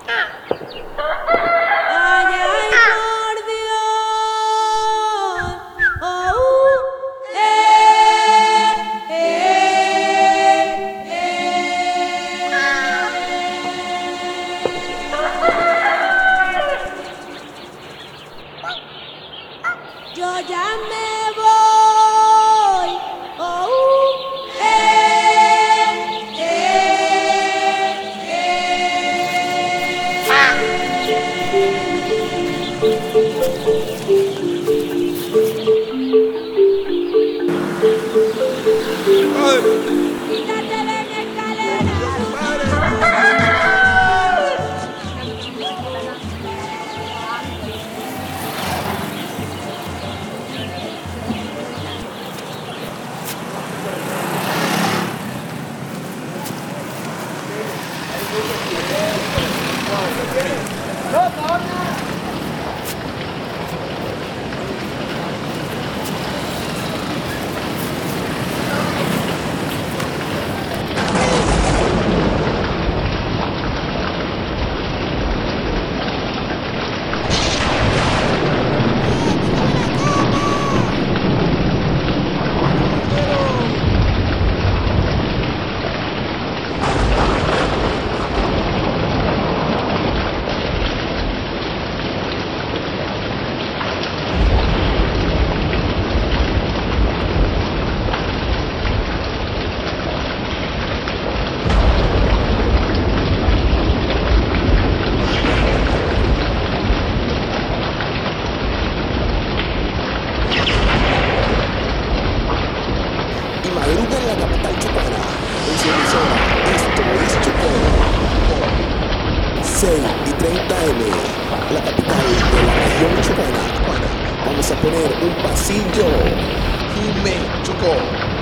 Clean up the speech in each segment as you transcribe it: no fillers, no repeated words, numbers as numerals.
Ay, ay, por Dios. Oh, yo ya me voy. Oh, quítate de mi escalera. Y madruga en la capital chocana. En su emisora, esto es Chocó. 6:30 AM, la capital de la región chocana. Vamos a poner un pasillo. Jume Chocó.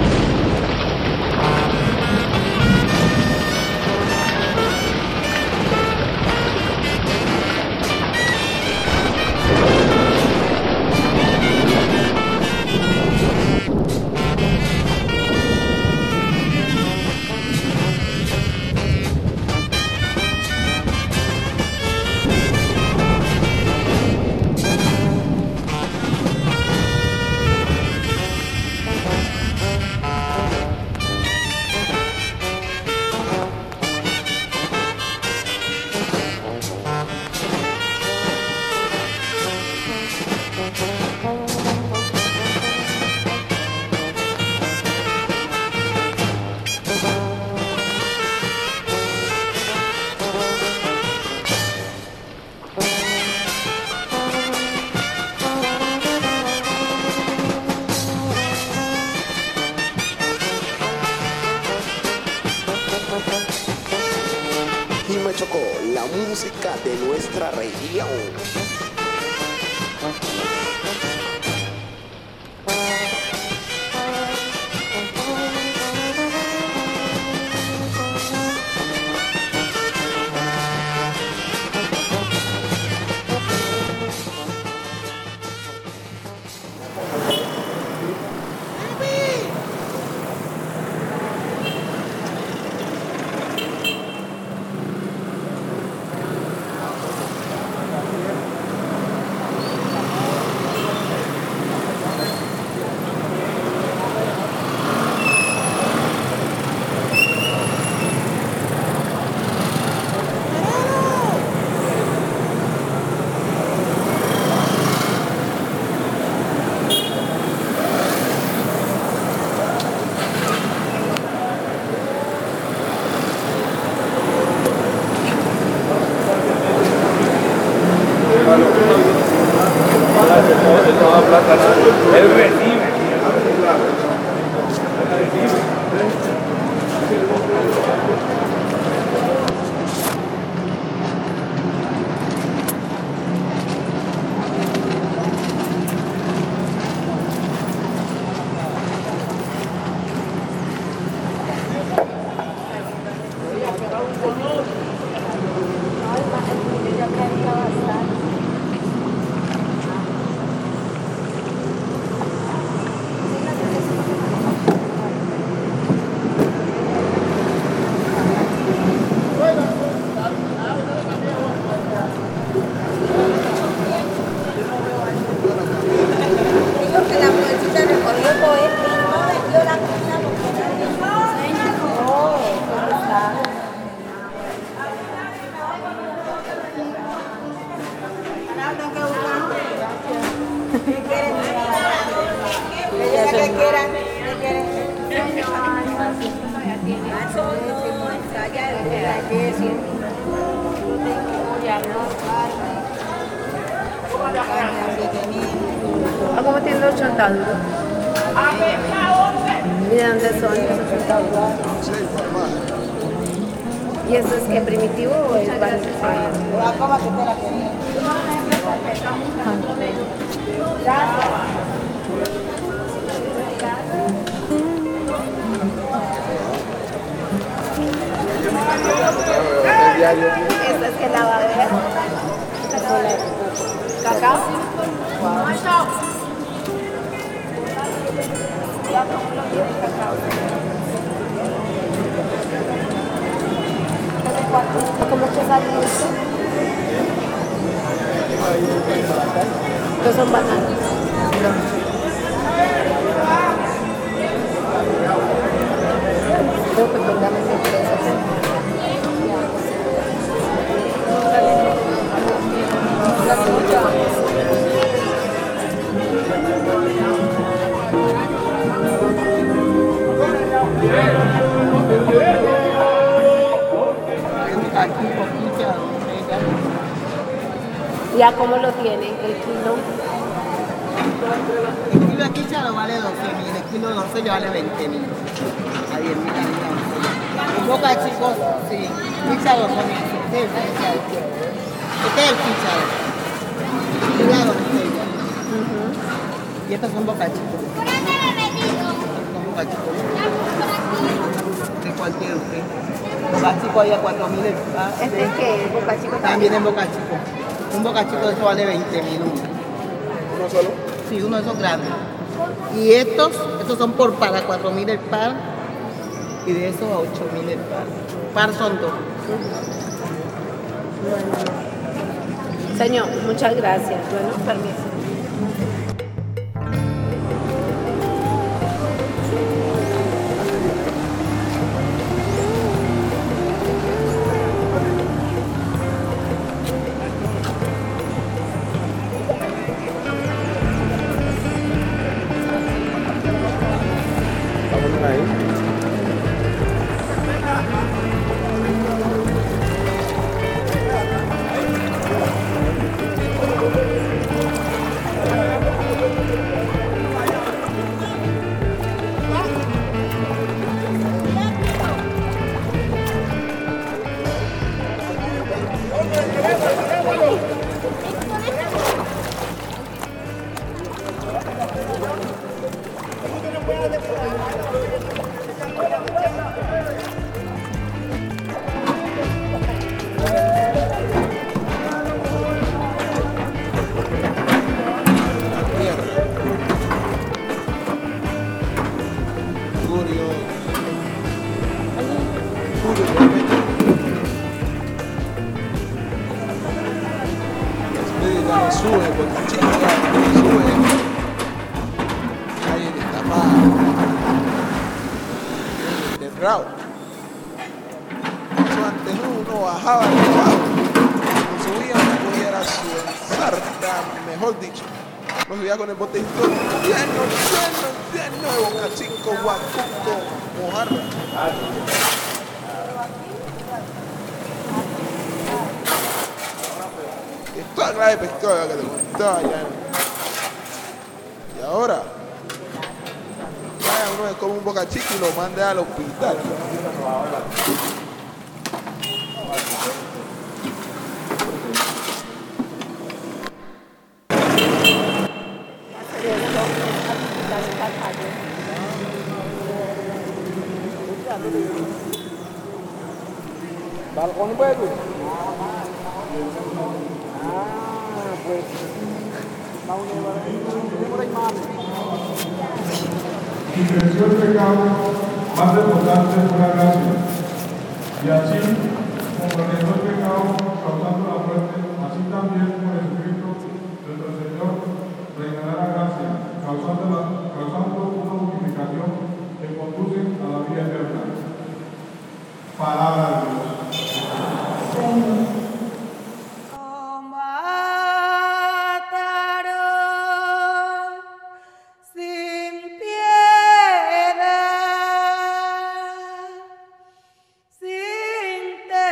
Jume Chocó, la música de nuestra región. ¿Qué es? Yo tengo ya, ¿no? Ah, ¿cómo tienen los chontaduros? ¿Y de dónde son esos chontaduros? ¿Y eso es que primitivo o es valenciano? Esta es que la va a ver. Cacao. Ya cómo lo tiene cacao. ¿Cómo que sale esto? Estos son bananas. Creo que pongamos en tres. ¿Ya cómo lo tienen? ¿El kilo? El kilo de chícharo vale 12.000, el kilo de 12 ya vale 20.000. A 10.000 en Boca Chico, sí, chícharo con eso. Este es el chícharo. Cuidado, y estos son Boca Chico. Son Boca Chico. De cualquier usted. Boca Chico hay a 4.000 el par. ¿Este es qué? ¿Boca Chico También en Boca Chico. Un Boca Chico de eso vale 20.000 uno. ¿Uno solo? Sí, uno de esos grandes. Y estos son por para 4.000 el par. Y de esos a 8.000 el par. Par son dos. Bueno. Señor, muchas gracias. Bueno, permiso. Sube, porque chica, sube. Ahí está mal. De Rao. Eso antes uno bajaba el trabajo. Subía, no pudiera su ensarta, mejor dicho. Lo subía con el botellito lleno de Boca Chico, guacuco, mojarra. Toda clase de pescado que te contaba ya. Y ahora, vaya uno que come un Boca Chico y lo mande al hospital. Balcón puede. Y creció el pecado, más desbordante fue la gracia. Y así, como reinó el pecado, causando la muerte, así también por Jesucristo, nuestro Señor, reinará la gracia, causando una unificación que conduce a la vida eterna. Palabra de Dios. Mataron sin piedad, sin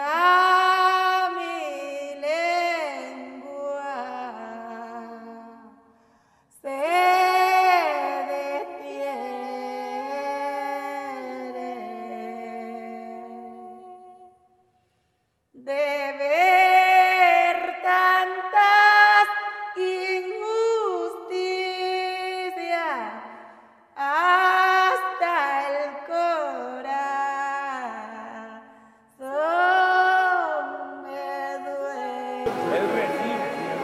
ya mi lengua se detiene de ver tantas injusticias hasta el corazón me duele.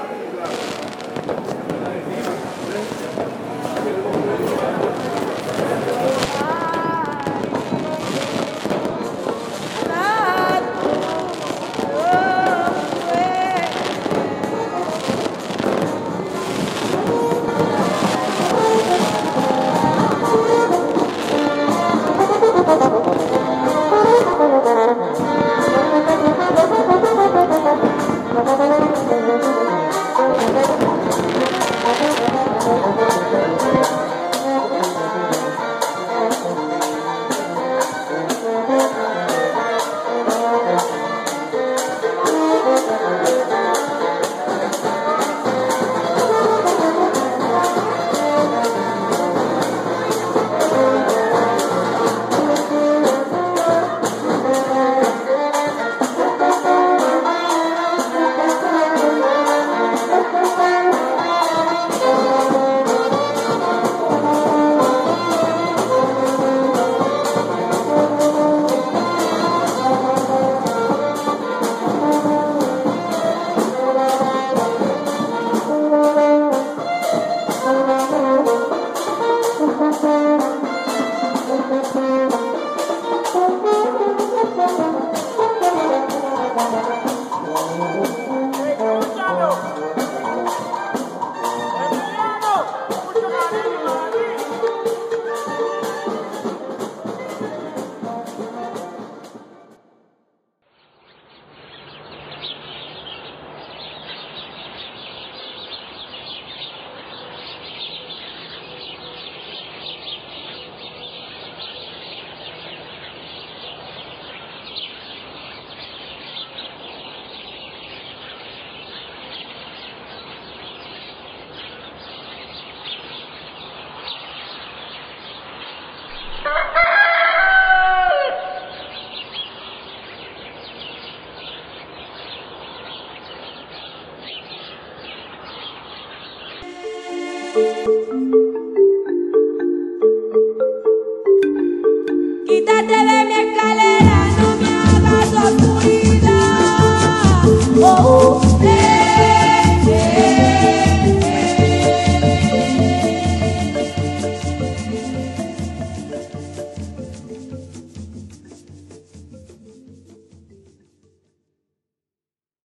Quítate de mi escalera, no me hagas oscuridad. Oh,